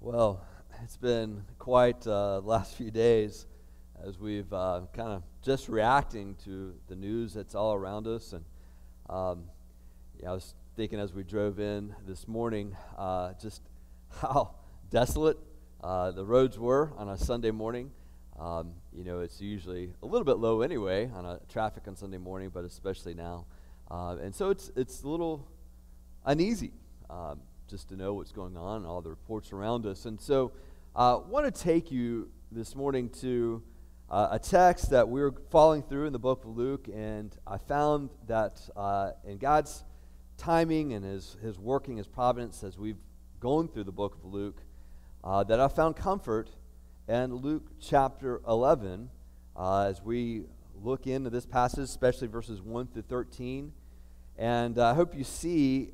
Well, it's been quite the last few days as we've kind of just reacting to the news that's all around us. And I was thinking as we drove in this morning just how desolate the roads were on a Sunday morning. It's usually a little bit low anyway on traffic on Sunday morning, but especially now. And so it's a little uneasy. Just to know what's going on and all the reports around us. And so I want to take you this morning to a text that we're following through in the book of Luke, and I found that in God's timing and his working, his providence, as we've gone through the book of Luke, that I found comfort in Luke chapter 11 as we look into this passage, especially verses 1 through 13. And I hope you see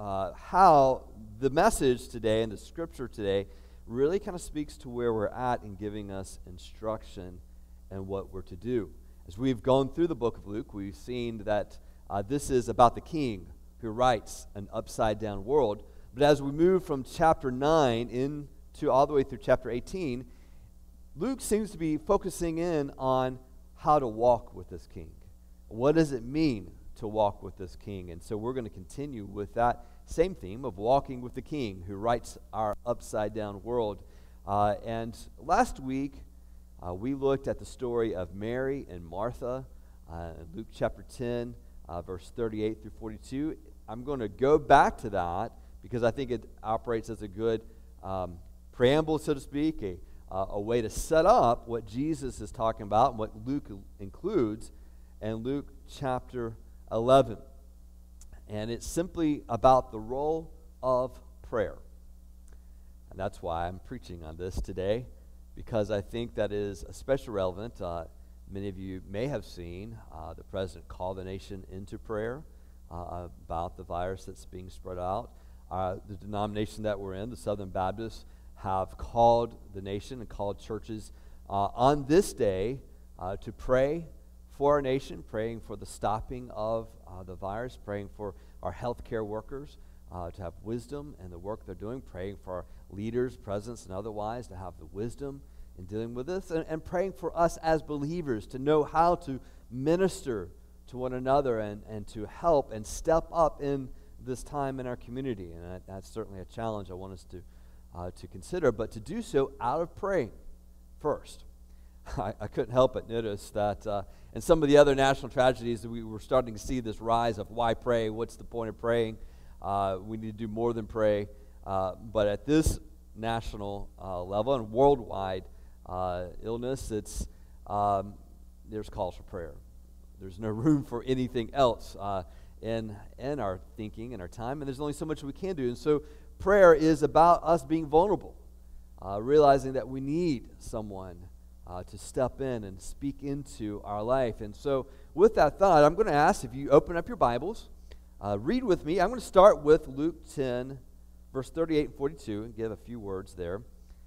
how the message today and the scripture today really kind of speaks to where we're at in giving us instruction and what we're to do. As we've gone through the book of Luke, we've seen that this is about the king who writes an upside-down world. But as we move from chapter 9 into all the way through chapter 18, Luke seems to be focusing in on how to walk with this king. What does it mean to walk with this king? And so we're going to continue with that same theme of walking with the king who writes our upside down world. And last week we looked at the story of Mary and Martha, Luke chapter 10 verse 38 through 42. I'm going to go back to that because I think it operates as a good preamble, so to speak, a way to set up what Jesus is talking about and what Luke includes in Luke chapter 11. And it's simply about the role of prayer. And that's why I'm preaching on this today, because I think that is especially relevant. Many of you may have seen the president call the nation into prayer about the virus that's being spread out. The denomination that we're in, the Southern Baptists, have called the nation and called churches on this day to pray for our nation, praying for the stopping of the virus, praying for our healthcare workers to have wisdom in the work they're doing, praying for our leaders, presidents, and otherwise to have the wisdom in dealing with this, and praying for us as believers to know how to minister to one another and to help and step up in this time in our community. And that's certainly a challenge I want us to consider, but to do so out of praying first. I couldn't help but notice that in some of the other national tragedies, we were starting to see this rise of why pray, what's the point of praying, we need to do more than pray, but at this national level and worldwide illness, it's there's calls for prayer. There's no room for anything else in our thinking and our time, and there's only so much we can do. And so prayer is about us being vulnerable, realizing that we need someone to step in and speak into our life. And so with that thought, I'm going to ask if you open up your Bibles, read with me. I'm going to start with Luke 10, verse 38 and 42, and give a few words there.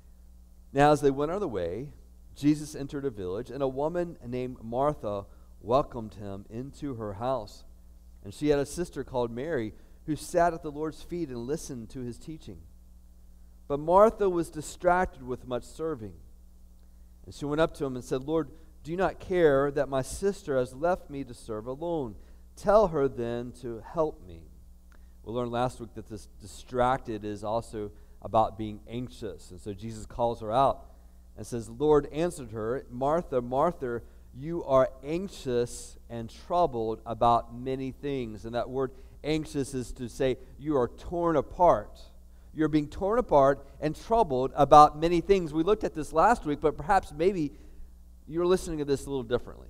Now as they went on their way, Jesus entered a village, and a woman named Martha welcomed him into her house. And she had a sister called Mary, who sat at the Lord's feet and listened to his teaching. But Martha was distracted with much serving. And she went up to him and said, "Lord, do you not care that my sister has left me to serve alone? Tell her then to help me." We learned last week that this distracted is also about being anxious. And so Jesus calls her out and says, "Lord answered her, Martha, Martha, you are anxious and troubled about many things." And that word anxious is to say you are torn apart. You're being torn apart and troubled about many things. We looked at this last week, but perhaps maybe you're listening to this a little differently.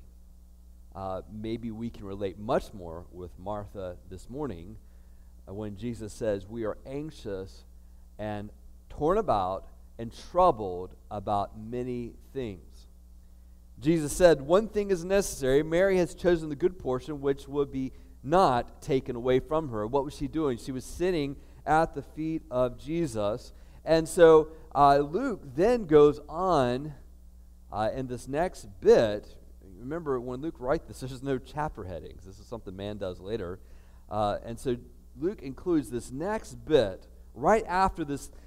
Maybe we can relate much more with Martha this morning when Jesus says we are anxious and torn about and troubled about many things. Jesus said, "One thing is necessary. Mary has chosen the good portion, which would be not taken away from her." What was she doing? She was sitting at the feet of Jesus. And so Luke then goes on in this next bit. Remember, when Luke writes this, there's no chapter headings. This is something man does later. And so Luke includes this next bit right after this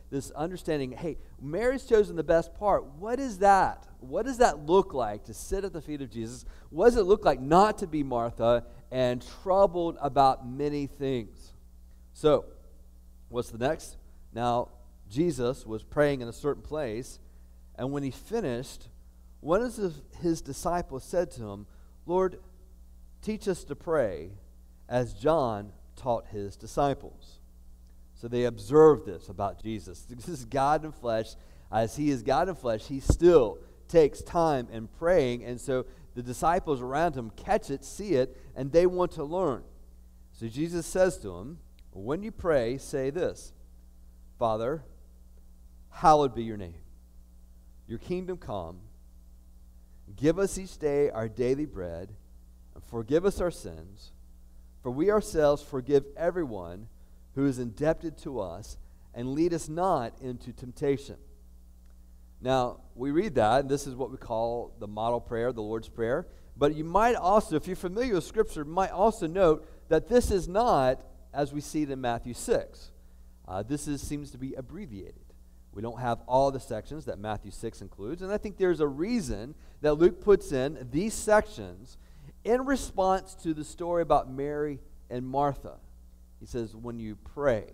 this understanding, hey, Mary's chosen the best part. What is that? What does that look like to sit at the feet of Jesus? What does it look like not to be Martha and troubled about many things? So, what's the next? Now, Jesus was praying in a certain place, and when he finished, one of his disciples said to him, Lord, teach us to pray as John taught his disciples. So they observed this about Jesus. This is God in flesh. As he is God in flesh, he still takes time in praying, and so the disciples around him catch it, see it, and they want to learn. So Jesus says to him, when you pray, say this, Father, hallowed be your name. Your kingdom come. Give us each day our daily bread, and forgive us our sins, for we ourselves forgive everyone who is indebted to us, and lead us not into temptation. Now, we read that, and this is what we call the model prayer, the Lord's Prayer. But you might also, if you're familiar with Scripture, might also note that this is not as we see it in Matthew 6. Seems to be abbreviated. We don't have all the sections that Matthew 6 includes, and I think there's a reason that Luke puts in these sections in response to the story about Mary and Martha. He says, when you pray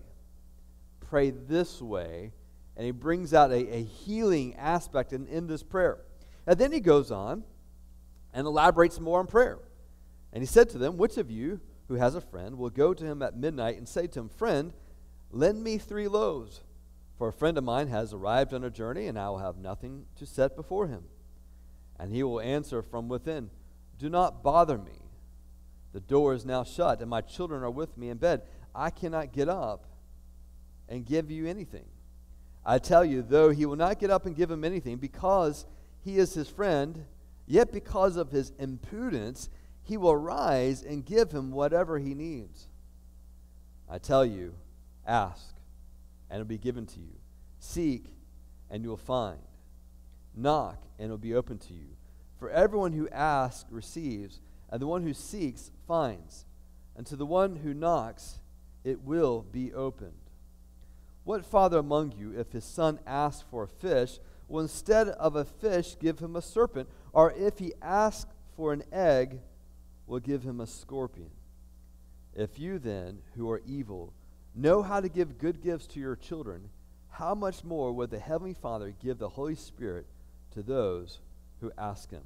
this way, and he brings out a healing aspect in this prayer. And then he goes on and elaborates more on prayer. And he said to them, which of you who has a friend will go to him at midnight and say to him, Friend, lend me 3 loaves, for a friend of mine has arrived on a journey, and I will have nothing to set before him. And he will answer from within, Do not bother me. The door is now shut, and my children are with me in bed. I cannot get up and give you anything. I tell you, though he will not get up and give him anything because he is his friend, yet because of his impudence, he will rise and give him whatever he needs. I tell you, ask, and it will be given to you. Seek, and you will find. Knock, and it will be open to you. For everyone who asks receives, and the one who seeks finds. And to the one who knocks, it will be opened. What father among you, if his son asks for a fish, will instead of a fish give him a serpent? Or if he asks for an egg, will give him a scorpion? If you then, who are evil, know how to give good gifts to your children, how much more will the Heavenly Father give the Holy Spirit to those who ask him?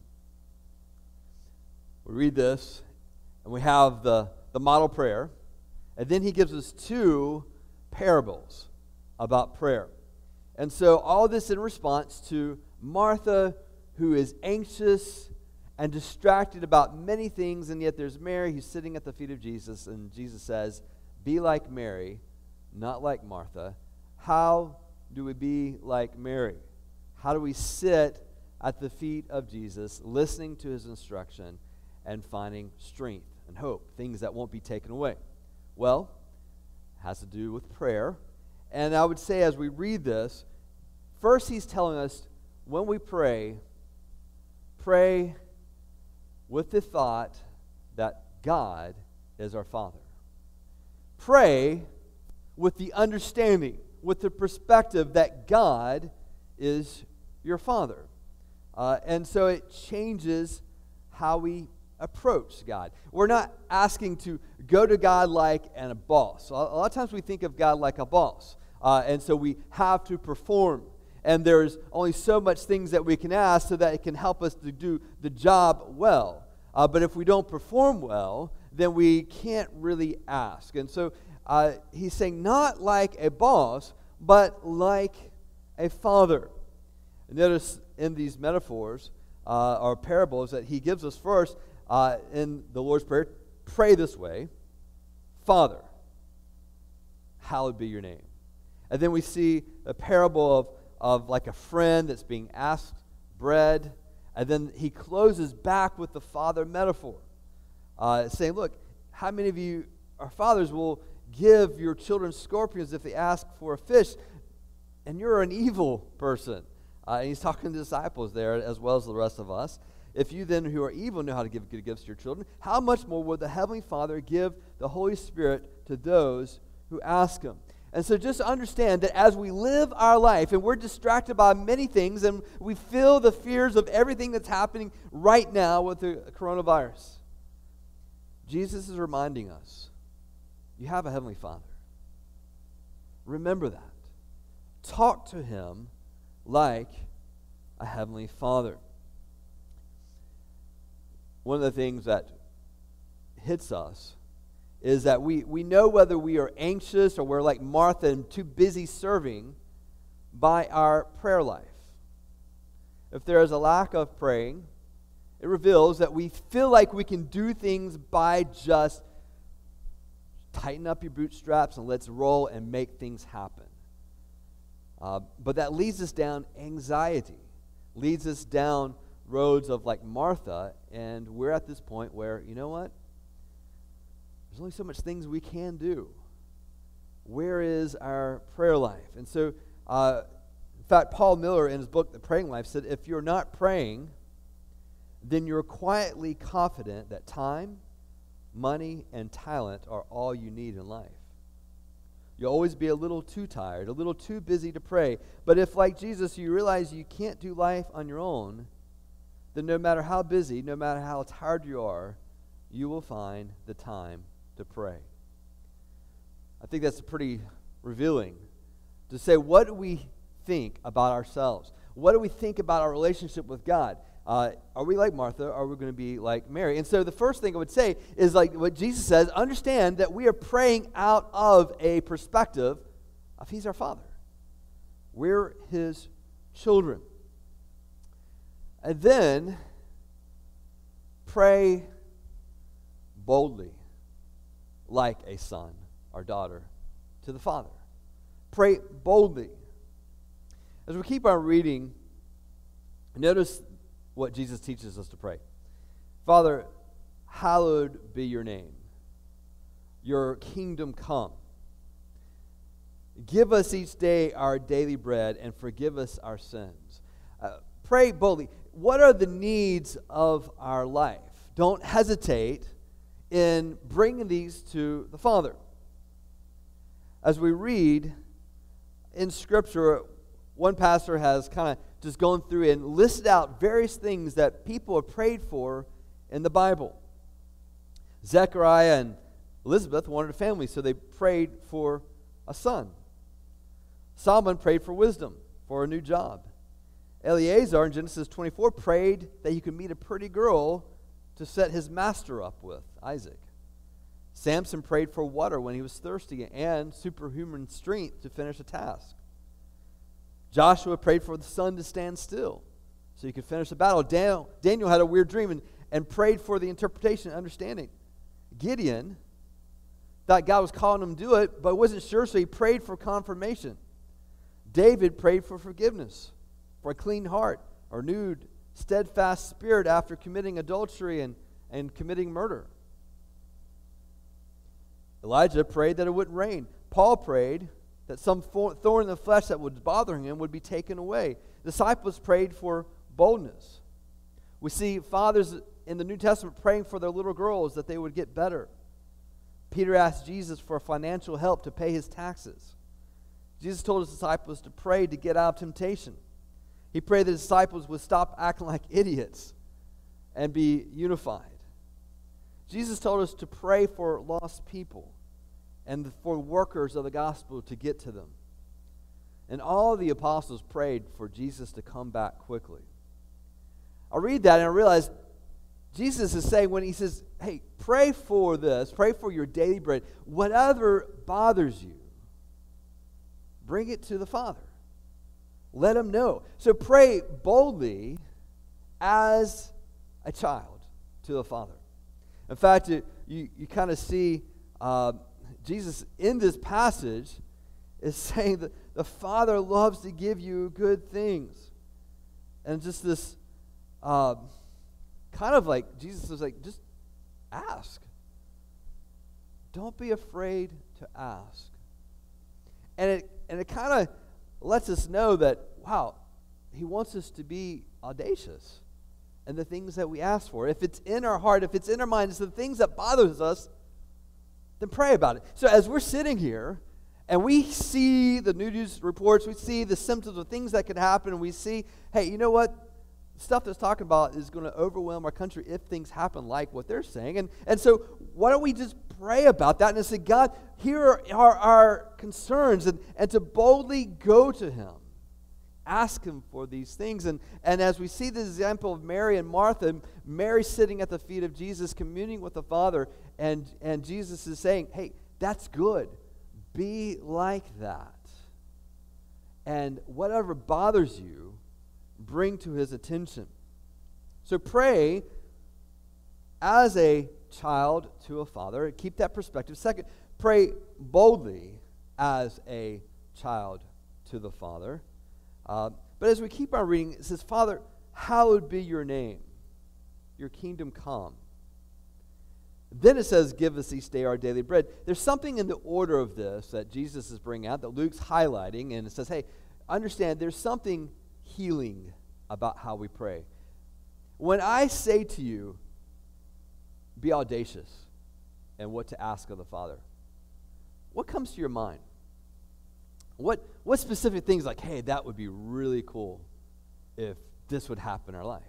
We read this, and we have the model prayer, and then he gives us 2 parables about prayer. And so all this in response to Martha, who is anxious and distracted about many things, and yet there's Mary who's sitting at the feet of Jesus, and Jesus says, be like Mary, not like Martha. How do we be like Mary? How do we sit at the feet of Jesus, listening to his instruction and finding strength and hope, things that won't be taken away? Well, it has to do with prayer. And I would say as we read this, first he's telling us when we pray with the thought that God is our Father. Pray with the understanding, with the perspective that God is your Father. And so it changes how we approach God. We're not asking to go to God like a boss. A lot of times we think of God like a boss. And so we have to perform. And there's only so much things that we can ask so that it can help us to do the job well. But if we don't perform well, then we can't really ask. And so he's saying not like a boss, but like a father. And notice in these metaphors or parables that he gives us first in the Lord's Prayer, pray this way, Father, hallowed be your name. And then we see a parable of like a friend that's being asked bread, and then he closes back with the father metaphor, saying, look, how many of you are fathers will give your children scorpions if they ask for a fish, and you're an evil person? And he's talking to the disciples there as well as the rest of us. If you then who are evil know how to give good gifts to your children, how much more will the Heavenly Father give the Holy Spirit to those who ask him? And so just understand that as we live our life and we're distracted by many things and we feel the fears of everything that's happening right now with the coronavirus, Jesus is reminding us, you have a Heavenly Father. Remember that. Talk to Him like a Heavenly Father. One of the things that hits us is that we know whether we are anxious or we're like Martha and too busy serving by our prayer life. If there is a lack of praying, it reveals that we feel like we can do things by just tighten up your bootstraps and let's roll and make things happen. But that leads us down anxiety, leads us down roads of like Martha, and we're at this point where, you know what? There's only so much things we can do. Where is our prayer life? And so, in fact, Paul Miller in his book, The Praying Life, said, if you're not praying, then you're quietly confident that time, money, and talent are all you need in life. You'll always be a little too tired, a little too busy to pray. But if, like Jesus, you realize you can't do life on your own, then no matter how busy, no matter how tired you are, you will find the time to pray. I think that's pretty revealing to say, what do we think about ourselves? What do we think about our relationship with God? Are we like Martha, or are we going to be like Mary? And so the first thing I would say is like what Jesus says, understand that we are praying out of a perspective of He's our Father. We're His children. And then pray boldly like a son or daughter to the Father. Pray boldly. As we keep on reading, notice what Jesus teaches us to pray. Father, hallowed be your name. Your kingdom come. Give us each day our daily bread and forgive us our sins. Pray boldly. What are the needs of our life? Don't hesitate in bringing these to the Father. As we read in Scripture, one pastor has kind of just gone through and listed out various things that people have prayed for in the Bible. Zechariah and Elizabeth wanted a family, so they prayed for a son. Solomon prayed for wisdom, for a new job. Eleazar in Genesis 24 prayed that he could meet a pretty girl to set his master up with, Isaac. Samson prayed for water when he was thirsty and superhuman strength to finish a task. Joshua prayed for the sun to stand still so he could finish the battle. Daniel had a weird dream and prayed for the interpretation and understanding. Gideon thought God was calling him to do it, but wasn't sure, so he prayed for confirmation. David prayed for forgiveness, for a clean heart, a renewed, steadfast spirit after committing adultery and committing murder. Elijah prayed that it wouldn't rain. Paul prayed that some thorn in the flesh that was bothering him would be taken away. Disciples prayed for boldness. We see fathers in the New Testament praying for their little girls that they would get better. Peter asked Jesus for financial help to pay his taxes. Jesus told his disciples to pray to get out of temptation. He prayed the disciples would stop acting like idiots and be unified. Jesus told us to pray for lost people and for workers of the gospel to get to them. And all the apostles prayed for Jesus to come back quickly. I read that and I realize Jesus is saying, when he says, hey, pray for this, pray for your daily bread, whatever bothers you, bring it to the Father. Let him know. So pray boldly as a child to the Father. In fact, you kind of see Jesus in this passage is saying that the Father loves to give you good things. And just this kind of like, Jesus was like, just ask. Don't be afraid to ask. And it kind of lets us know that, wow, he wants us to be audacious in the things that we ask for. If it's in our heart, if it's in our mind, it's the things that bothers us, then pray about it. So as we're sitting here, And we see the news reports, we see the symptoms of things that could happen, and we see, hey, you know what? Stuff that's talking about is going to overwhelm our country if things happen like what they're saying. And so why don't we just pray about that and say, God, here are our concerns, and to boldly go to him. Ask him for these things. And as we see the example of Mary and Martha, Mary sitting at the feet of Jesus, communing with the Father, and Jesus is saying, hey, that's good. Be like that. And whatever bothers you, bring to his attention. So pray as a child to a father. Keep that perspective. Second, pray boldly as a child to the Father. But as we keep on reading, it says, Father, hallowed be your name. Your kingdom come. Then it says, give us each day our daily bread. There's something in the order of this that Jesus is bringing out, that Luke's highlighting, and it says, hey, understand, there's something healing about how we pray. When I say to you, be audacious in what to ask of the Father, what comes to your mind? What specific things like, hey, that would be really cool if this would happen in our life?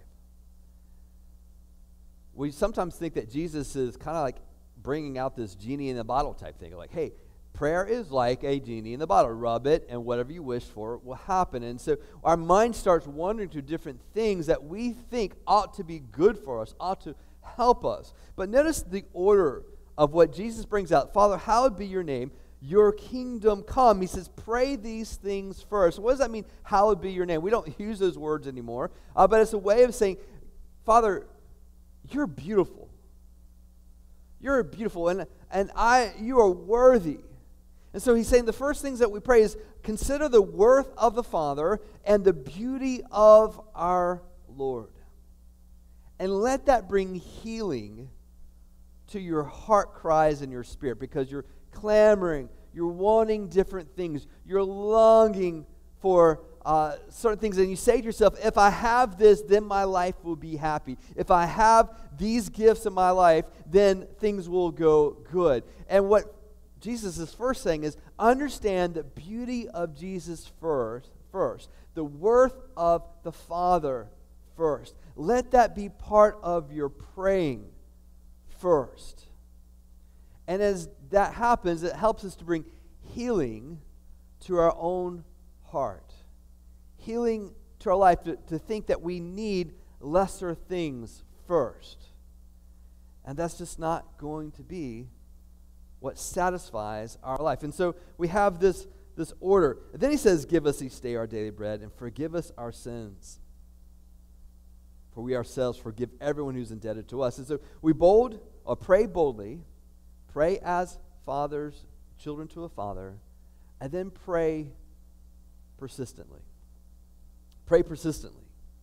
We sometimes think that Jesus is kind of like bringing out this genie in the bottle type thing. Like, hey, prayer is like a genie in the bottle. Rub it, and whatever you wish for will happen. And so our mind starts wandering to different things that we think ought to be good for us, ought to help us. But notice the order of what Jesus brings out. Father, hallowed be your name. Your kingdom come. He says, pray these things first. What does that mean, hallowed be your name? We don't use those words anymore. But it's a way of saying, Father, you're beautiful. You're beautiful, and you are worthy. And so he's saying the first things that we pray is consider the worth of the Father and the beauty of our Lord. And let that bring healing to your heart cries and your spirit, because you're clamoring, you're wanting different things, you're longing for certain things, and you say to yourself, if I have this, then my life will be happy. If I have these gifts in my life, then things will go good. And what Jesus is first saying is, understand the beauty of Jesus first, the worth of the Father first. Let that be part of your praying first. And as that happens, it helps us to bring healing to our own heart. Healing to our life, to think that we need lesser things first. And that's just not going to be what satisfies our life. And so we have this order. And then he says, give us each day our daily bread and forgive us our sins. For we ourselves forgive everyone who's indebted to us. And so we pray boldly, pray as fathers, children to a father, and then pray persistently. Pray persistently.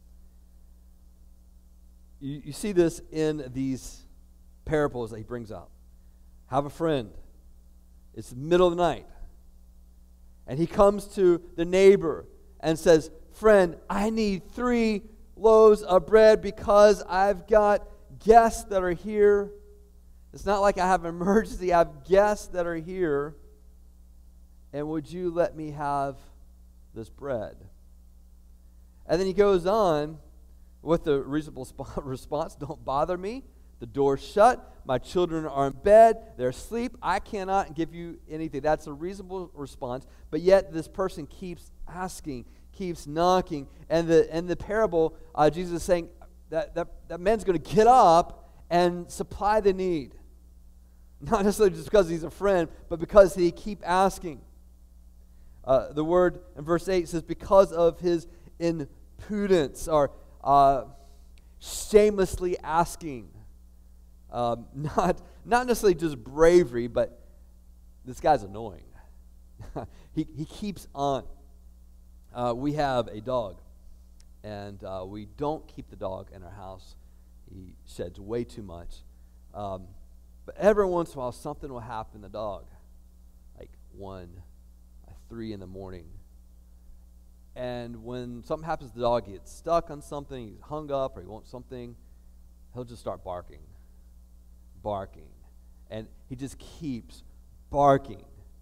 You see this in these parables that he brings out. Have a friend. It's the middle of the night. And he comes to the neighbor and says, friend, I need 3 loaves of bread because I've got guests that are here. It's not like I have an emergency. I have guests that are here. And would you let me have this bread? And then he goes on with the reasonable response, don't bother me. The door's shut. My children are in bed. They're asleep. I cannot give you anything. That's a reasonable response. But yet this person keeps asking, keeps knocking. And the parable, Jesus is saying that man's going to get up and supply the need. Not necessarily just because he's a friend, but because he keep asking. The word in verse 8 says, because of his impudence, or shamelessly asking. Not necessarily just bravery, but this guy's annoying. He keeps on. We have a dog, and we don't keep the dog in our house. He sheds way too much. But every once in a while, something will happen to the dog, like 3 in the morning. And when something happens to the dog, he gets stuck on something, he's hung up, or he wants something, he'll just start barking. And he just keeps barking.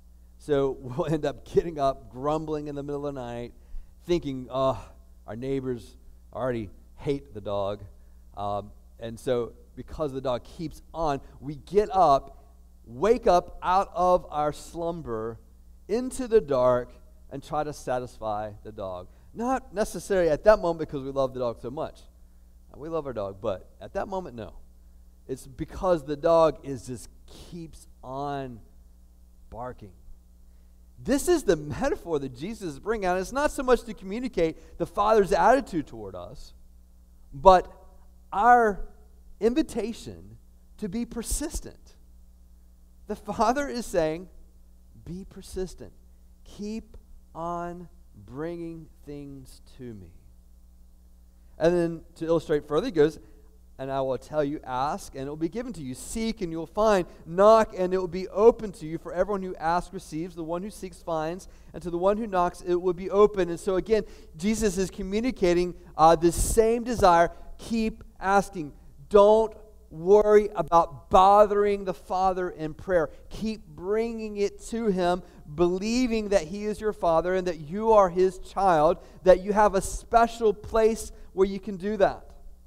So we'll end up getting up, grumbling in the middle of the night, thinking, oh, our neighbors already hate the dog. And so because the dog keeps on, we get up, wake up out of our slumber into the dark and try to satisfy the dog. Not necessarily at that moment because we love the dog so much. We love our dog, but at that moment, no. It's because the dog just keeps on barking. This is the metaphor that Jesus is bringing out. It's not so much to communicate the Father's attitude toward us, but our invitation to be persistent. The Father is saying, be persistent. Keep on bringing things to me. And then to illustrate further, he goes, and I will tell you, ask, and it will be given to you. Seek, and you will find. Knock, and it will be open to you. For everyone who asks receives. The one who seeks finds. And to the one who knocks, it will be open. And so again, Jesus is communicating this same desire. Keep asking. Don't worry about bothering the Father in prayer. Keep bringing it to Him, believing that He is your Father and that you are His child, that you have a special place where you can do that.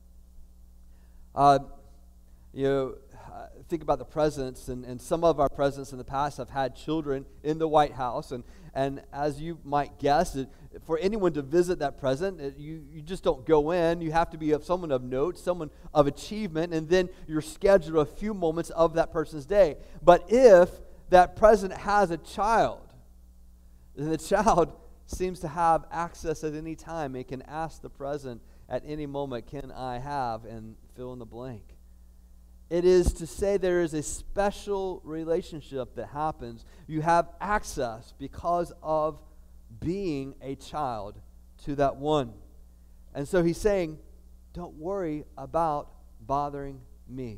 Think about the presidents, and some of our presidents in the past have had children in the White House, and as you might guess, for anyone to visit that president, you just don't go in. You have to be someone of note, someone of achievement, and then you're scheduled a few moments of that person's day. But if that president has a child, then the child seems to have access at any time. It can ask the president at any moment, can I have, and fill in the blank. It is to say there is a special relationship that happens. You have access because of being a child to that one. And so he's saying, don't worry about bothering me.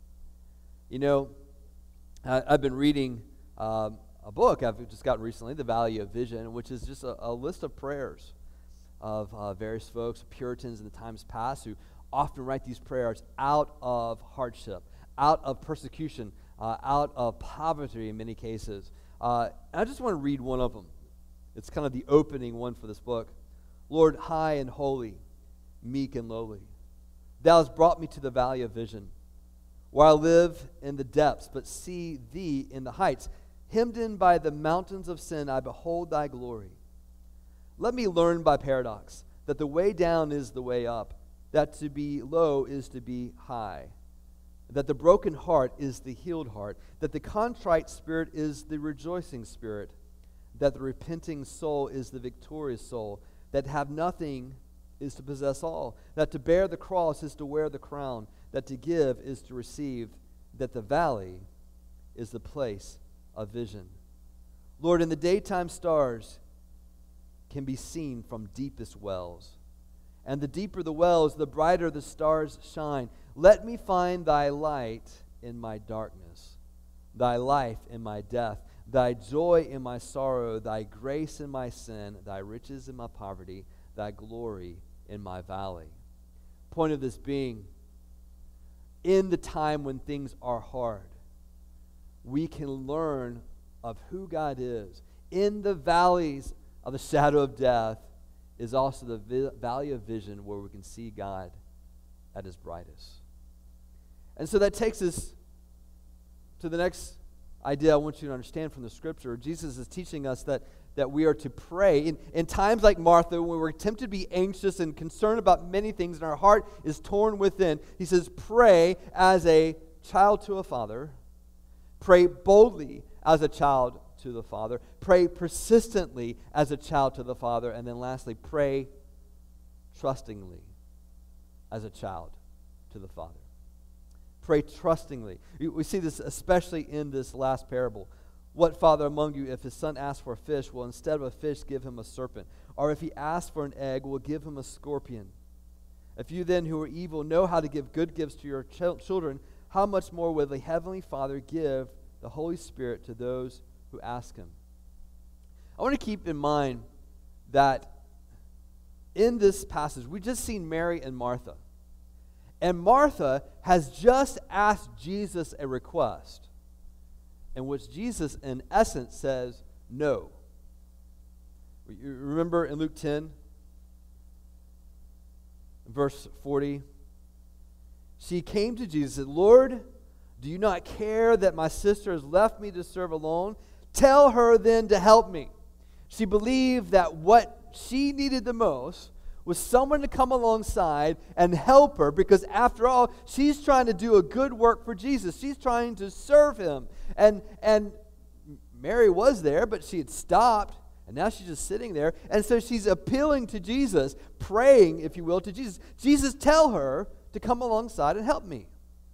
I've been reading a book I've just gotten recently, The Valley of Vision, which is just a list of prayers of various folks, Puritans in the times past, who often write these prayers out of hardship, out of persecution, out of poverty in many cases. And I just want to read one of them. It's kind of the opening one for this book. Lord, high and holy, meek and lowly, Thou hast brought me to the valley of vision, where I live in the depths, but see Thee in the heights. Hemmed in by the mountains of sin, I behold Thy glory. Let me learn by paradox that the way down is the way up, that to be low is to be high, that the broken heart is the healed heart, that the contrite spirit is the rejoicing spirit, that the repenting soul is the victorious soul, that to have nothing is to possess all, that to bear the cross is to wear the crown, that to give is to receive, that the valley is the place of vision. Lord, in the daytime stars can be seen from deepest wells, and the deeper the wells, the brighter the stars shine. Let me find Thy light in my darkness, Thy life in my death, Thy joy in my sorrow, Thy grace in my sin, Thy riches in my poverty, Thy glory in my valley. Point of this being, in the time when things are hard, we can learn of who God is. In the valleys of the shadow of death is also the valley of vision, where we can see God at His brightest. And so that takes us to the next idea I want you to understand from the Scripture. Jesus is teaching us that we are to pray. In times like Martha, when we're tempted to be anxious and concerned about many things and our heart is torn within, He says, pray as a child to a father. Pray boldly as a child to the Father. Pray persistently as a child to the Father. And then lastly, pray trustingly as a child to the Father. Pray trustingly. We see this especially in this last parable. What father among you, if his son asks for a fish, will instead of a fish give him a serpent? Or if he asks for an egg, will give him a scorpion? If you then, who are evil, know how to give good gifts to your children, how much more will the Heavenly Father give the Holy Spirit to those who ask Him? I want to keep in mind that in this passage, we just seen Mary and Martha. And Martha has just asked Jesus a request, in which Jesus, in essence, says, no. You remember in Luke 10, verse 40, she came to Jesus and said, Lord, do you not care that my sister has left me to serve alone? Tell her then to help me. She believed that what she needed the most was someone to come alongside and help her, because after all, she's trying to do a good work for Jesus. She's trying to serve him. And Mary was there, but she had stopped, and now she's just sitting there. And so she's appealing to Jesus, praying, if you will, to Jesus. Jesus, tell her to come alongside and help me.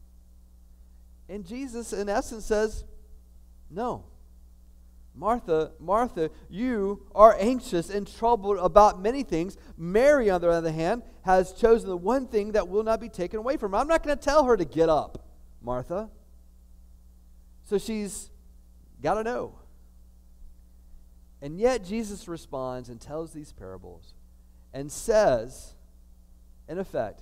And Jesus, in essence, says, no. Martha, Martha, you are anxious and troubled about many things. Mary, on the other hand, has chosen the one thing that will not be taken away from her. I'm not going to tell her to get up, Martha. So she's got to know. And yet Jesus responds and tells these parables and says, in effect,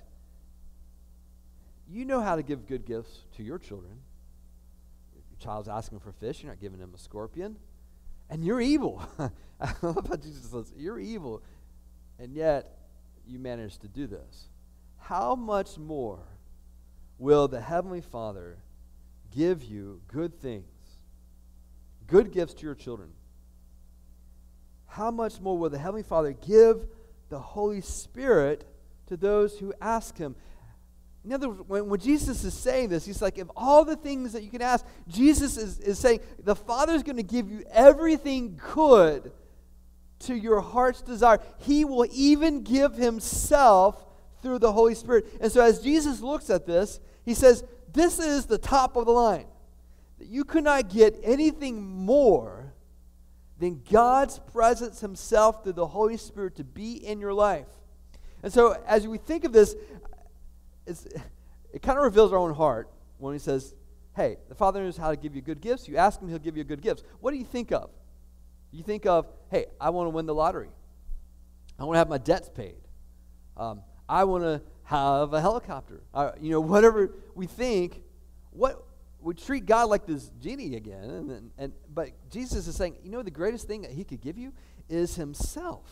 you know how to give good gifts to your children. If your child's asking for fish, you're not giving them a scorpion. And you're evil. I love how Jesus says, you're evil. And yet, you managed to do this. How much more will the Heavenly Father give you good things, good gifts to your children? How much more will the Heavenly Father give the Holy Spirit to those who ask Him? In other words, when Jesus is saying this, he's like, of all the things that you can ask, Jesus is saying, the Father's going to give you everything good to your heart's desire. He will even give Himself through the Holy Spirit. And so as Jesus looks at this, He says, this is the top of the line. You could not get anything more than God's presence Himself through the Holy Spirit to be in your life. And so as we think of this, it kind of reveals our own heart when He says, hey, the Father knows how to give you good gifts. You ask Him, He'll give you good gifts. What do you think of? You think of, hey, I want to win the lottery. I want to have my debts paid. I want to have a helicopter. Whatever we think, we treat God like this genie again. But Jesus is saying, the greatest thing that He could give you is Himself.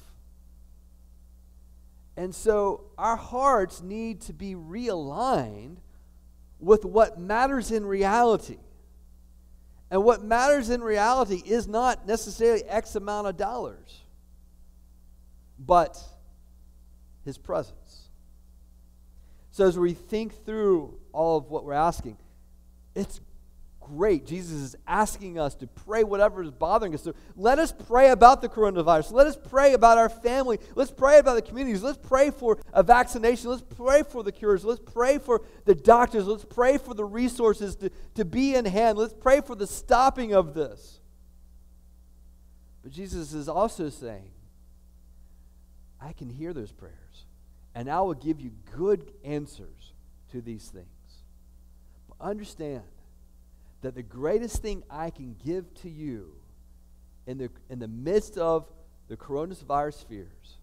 And so our hearts need to be realigned with what matters in reality. And what matters in reality is not necessarily X amount of dollars, but His presence. So as we think through all of what we're asking, it's great. Jesus is asking us to pray whatever is bothering us. So let us pray about the coronavirus. Let us pray about our family. Let's pray about the communities. Let's pray for a vaccination. Let's pray for the cures. Let's pray for the doctors. Let's pray for the resources to be in hand. Let's pray for the stopping of this. But Jesus is also saying, I can hear those prayers, and I will give you good answers to these things. But understand that the greatest thing I can give to you in the midst of the coronavirus fears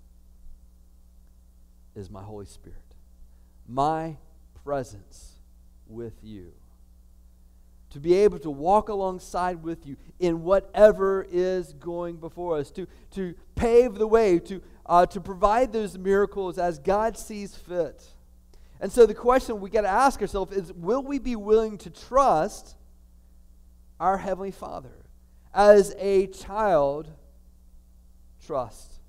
is my Holy Spirit, my presence with you, to be able to walk alongside with you in whatever is going before us, to pave the way, to provide those miracles as God sees fit. And so the question we got to ask ourselves is, will we be willing to trust our Heavenly Father as a child trusts?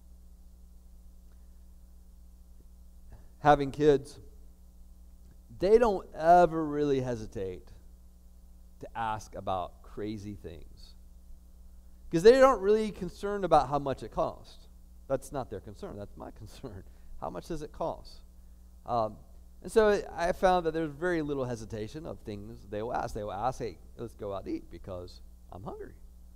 Having kids, they don't ever really hesitate to ask about crazy things, because they aren't really concerned about how much it costs. That's not their concern. That's my concern. How much does it cost? And so I found that there's very little hesitation of things they will ask. They will ask, hey, let's go out to eat because I'm hungry.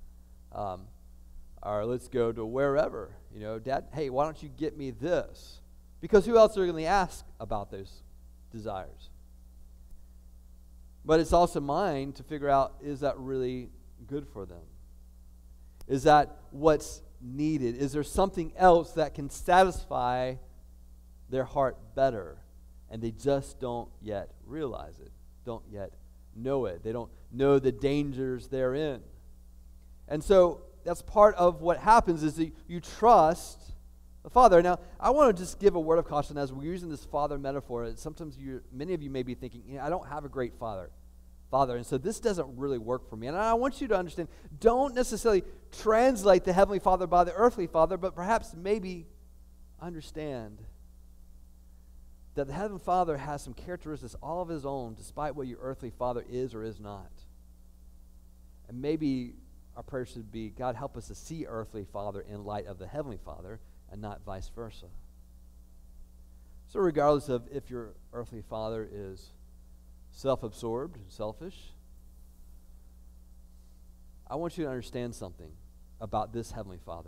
Or let's go to wherever. Dad, hey, why don't you get me this? Because who else are going to ask about those desires? But it's also mine to figure out, is that really good for them? Is that what's needed? Is there something else that can satisfy their heart better? And they just don't yet realize it, don't yet know it. They don't know the dangers therein. And so that's part of what happens is that you trust the Father. Now, I want to just give a word of caution as we're using this father metaphor. Sometimes many of you may be thinking, I don't have a great father, and so this doesn't really work for me. And I want you to understand, don't necessarily translate the Heavenly Father by the earthly Father, but perhaps maybe understand that the Heavenly Father has some characteristics all of His own, despite what your earthly father is or is not. And maybe our prayer should be, God, help us to see earthly Father in light of the Heavenly Father and not vice versa. So regardless of if your earthly father is self-absorbed and selfish, I want you to understand something about this Heavenly Father.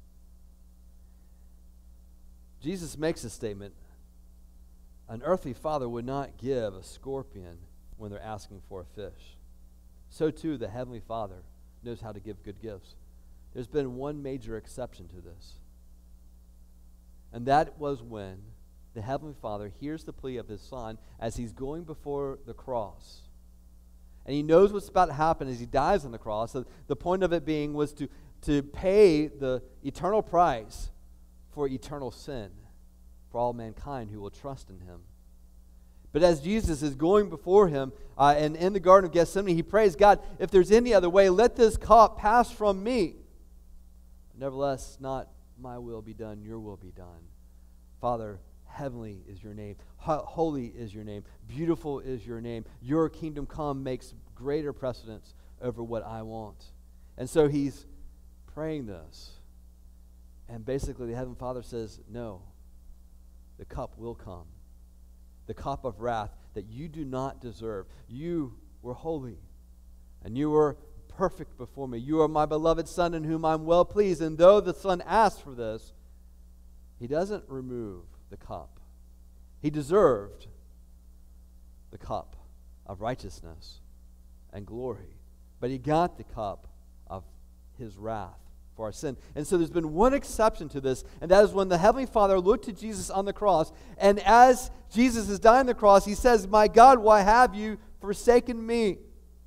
Jesus makes a statement, an earthly father would not give a scorpion when they're asking for a fish. So too, the Heavenly Father knows how to give good gifts. There's been one major exception to this. And that was when the Heavenly Father hears the plea of His Son as He's going before the cross. And He knows what's about to happen as He dies on the cross. So the point of it being was to pay the eternal price for eternal sin for all mankind who will trust in Him. But as Jesus is going before Him, and in the Garden of Gethsemane, He prays, God, if there's any other way, let this cup pass from me. Nevertheless, not my will be done, your will be done. Father, heavenly is your name. Holy is your name. Beautiful is your name. Your kingdom come makes greater precedence over what I want. And so He's praying this. And basically the Heavenly Father says, no, the cup will come. The cup of wrath that you do not deserve. You were holy, and you were perfect before me. You are my beloved Son in whom I'm well pleased. And though the Son asked for this, He doesn't remove the cup. He deserved the cup of righteousness and glory, but He got the cup of His wrath for our sin. And so there's been one exception to this, and that is when the Heavenly Father looked to Jesus on the cross, and as Jesus is dying on the cross, He says, my God, why have you forsaken me?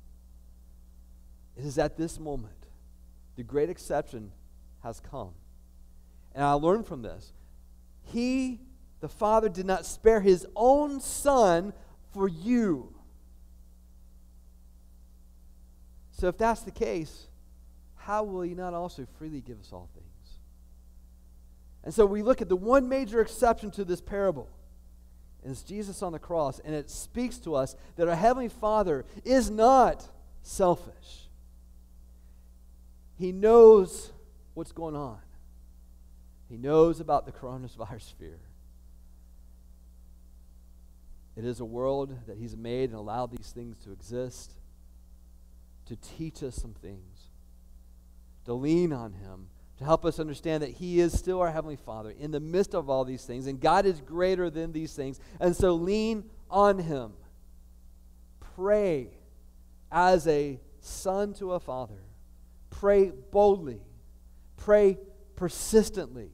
It is at this moment the great exception has come. And I learned from this. He, the Father, did not spare His own Son for you. So if that's the case, how will He not also freely give us all things? And so we look at the one major exception to this parable, and it's Jesus on the cross, and it speaks to us that our Heavenly Father is not selfish. He knows what's going on. He knows about the coronavirus fear. It is a world that He's made and allowed these things to exist to teach us some things, to lean on Him, to help us understand that He is still our Heavenly Father in the midst of all these things, and God is greater than these things. And so lean on Him. Pray as a son to a father. Pray boldly. Pray persistently.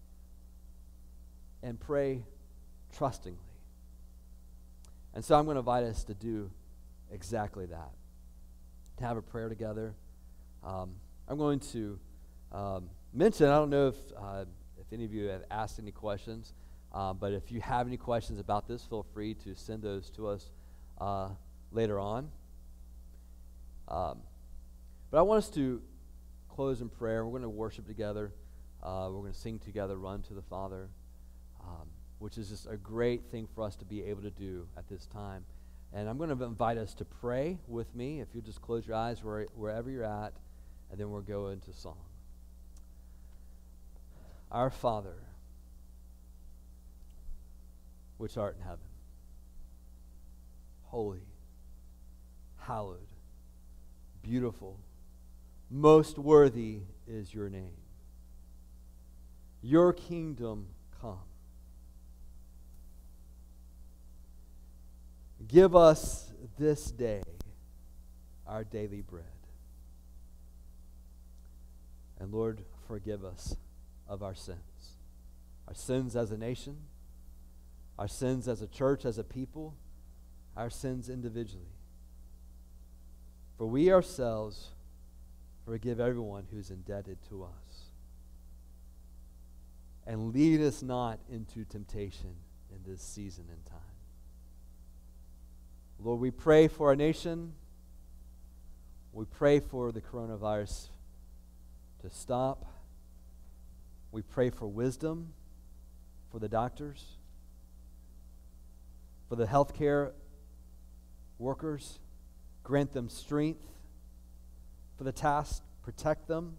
And pray trustingly. And so I'm going to invite us to do exactly that, to have a prayer together. I'm going to mention, I don't know if any of you have asked any questions, but if you have any questions about this, feel free to send those to us later on. But I want us to close in prayer. We're going to worship together. We're going to sing together, Run to the Father, which is just a great thing for us to be able to do at this time. And I'm going to invite us to pray with me. If you'll just close your eyes wherever you're at, and then we'll go into song. Our Father, which art in heaven, holy, hallowed, beautiful, most worthy is your name. Your kingdom come. Give us this day our daily bread. And Lord, forgive us of our sins as a nation, our sins as a church, as a people, our sins individually. For we ourselves Forgive everyone who's indebted to us. And lead us not into temptation in this season and time. Lord, we pray for our nation. We pray for the coronavirus to stop. We pray for wisdom for the doctors, for the healthcare workers. Grant them strength for the task. Protect them.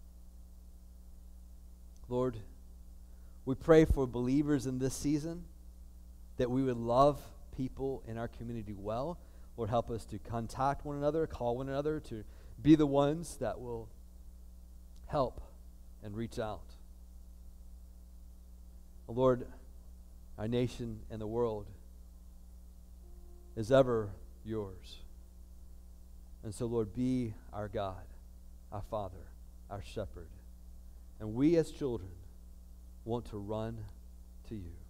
Lord, we pray for believers in this season that we would love people in our community well. Lord, help us to contact one another, call one another, to be the ones that will help and reach out. Lord, our nation and the world is ever yours. And so, Lord, be our God, our Father, our Shepherd. And we as children want to run to you.